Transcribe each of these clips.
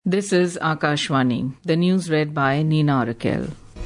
This is Akashvani. The news read by Nina Raquel.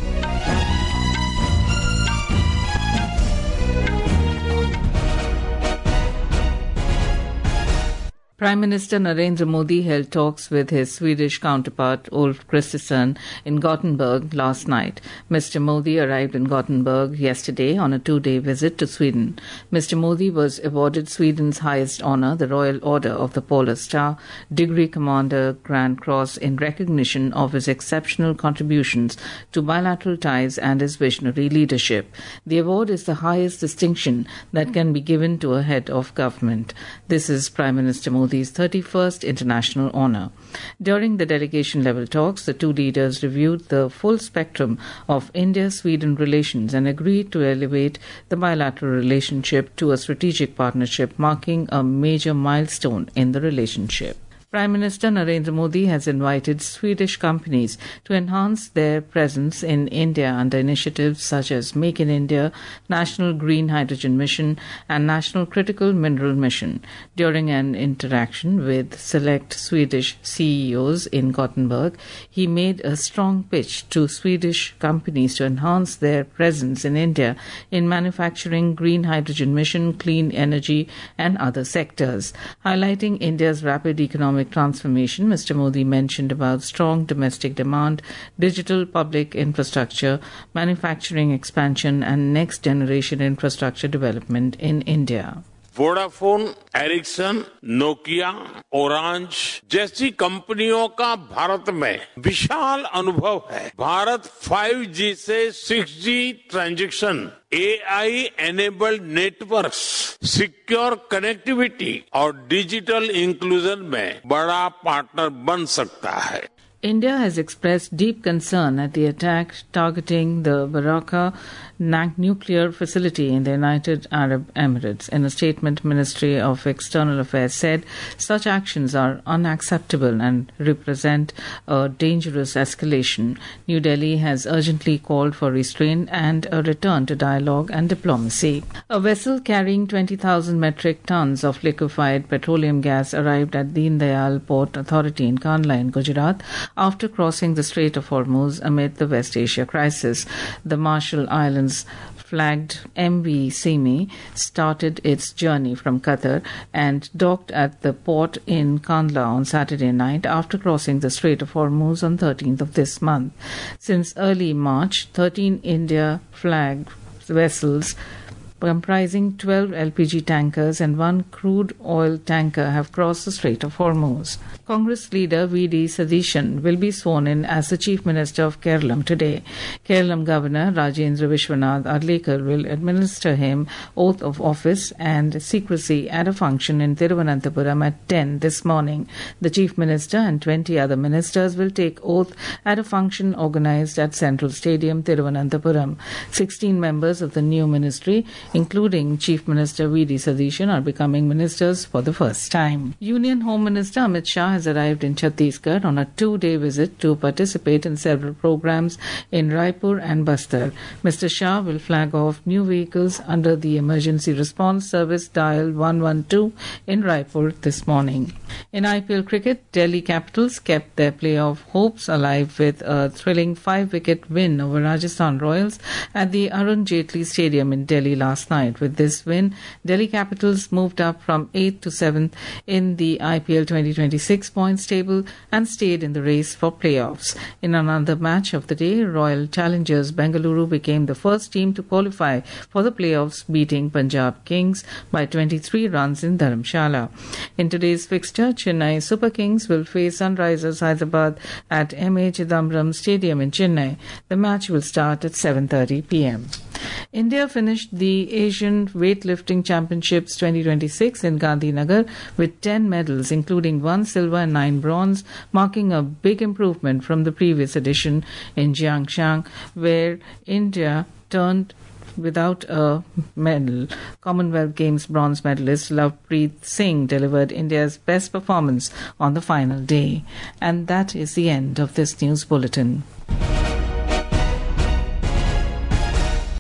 Prime Minister Narendra Modi held talks with his Swedish counterpart Ulf Kristersson in Gothenburg last night. Mr. Modi arrived in Gothenburg yesterday on a two-day visit to Sweden. Mr. Modi was awarded Sweden's highest honour, the Royal Order of the Polar Star, Degree Commander Grand Cross, in recognition of his exceptional contributions to bilateral ties and his visionary leadership. The award is the highest distinction that can be given to a head of government. This is Prime Minister Modi's 31st international honour. During the delegation-level talks, the two leaders reviewed the full spectrum of India-Sweden relations and agreed to elevate the bilateral relationship to a strategic partnership, marking a major milestone in the relationship. Prime Minister Narendra Modi has invited Swedish companies to enhance their presence in India under initiatives such as Make in India, National Green Hydrogen Mission and National Critical Mineral Mission. During an interaction with select Swedish CEOs in Gothenburg, he made a strong pitch to Swedish companies to enhance their presence in India in manufacturing, green hydrogen mission, clean energy and other sectors. Highlighting India's rapid economic transformation, Mr. Modi mentioned about strong domestic demand, digital public infrastructure, manufacturing expansion and next-generation infrastructure development in India. Vodafone, Ericsson, Nokia, Orange जैसी कंपनियों का भारत में विशाल अनुभव है। Bharat 5G से 6G transaction, AI enabled networks, secure connectivity और digital inclusion में बड़ा पार्टनर बन सकता है। India has expressed deep concern at the attack targeting the Barakah nuclear facility in the United Arab Emirates. In a statement, Ministry of External Affairs said such actions are unacceptable and represent a dangerous escalation. New Delhi has urgently called for restraint and a return to dialogue and diplomacy. A vessel carrying 20,000 metric tons of liquefied petroleum gas arrived at Deen Dayal Port Authority in Kandla in Gujarat after crossing the Strait of Hormuz amid the West Asia crisis. The Marshall Islands flagged MV Simi started its journey from Qatar and docked at the port in Kandla on Saturday night after crossing the Strait of Hormuz on 13th of this month. Since early March, 13 India flagged vessels comprising 12 LPG tankers and one crude oil tanker have crossed the Strait of Hormuz. Congress leader V.D. Satish will be sworn in as the Chief Minister of Kerala today. Kerala Governor Rajendra Vishwanath Arlekar will administer him oath of office and secrecy at a function in Thiruvananthapuram at 10 this morning. The Chief Minister and 20 other ministers will take oath at a function organized at Central Stadium, Thiruvananthapuram. 16 members of the new ministry, including Chief Minister V.D. Satish, are becoming ministers for the first time. Union Home Minister Amit Shah has arrived in Chhattisgarh on a two-day visit to participate in several programs in Raipur and Bastar. Mr. Shah will flag off new vehicles under the Emergency Response Service dial 112 in Raipur this morning. In IPL cricket, Delhi Capitals kept their playoff hopes alive with a thrilling 5-wicket win over Rajasthan Royals at the Arun Jaitley Stadium in Delhi last night. With this win, Delhi Capitals moved up from 8th to 7th in the IPL 2026 points table and stayed in the race for playoffs. In another match of the day, Royal Challengers Bengaluru became the first team to qualify for the playoffs, beating Punjab Kings by 23 runs in Dharamshala. In today's fixture, Chennai Super Kings will face Sunrisers Hyderabad at M.A. Chidambaram Stadium in Chennai. The match will start at 7:30 p.m. India finished the Asian Weightlifting Championships 2026 in Gandhinagar with 10 medals, including 1 silver and 9 bronze, marking a big improvement from the previous edition in Jiangshan, where India turned without a medal. Commonwealth Games bronze medalist Lovepreet Singh delivered India's best performance on the final day. And that is the end of this news bulletin.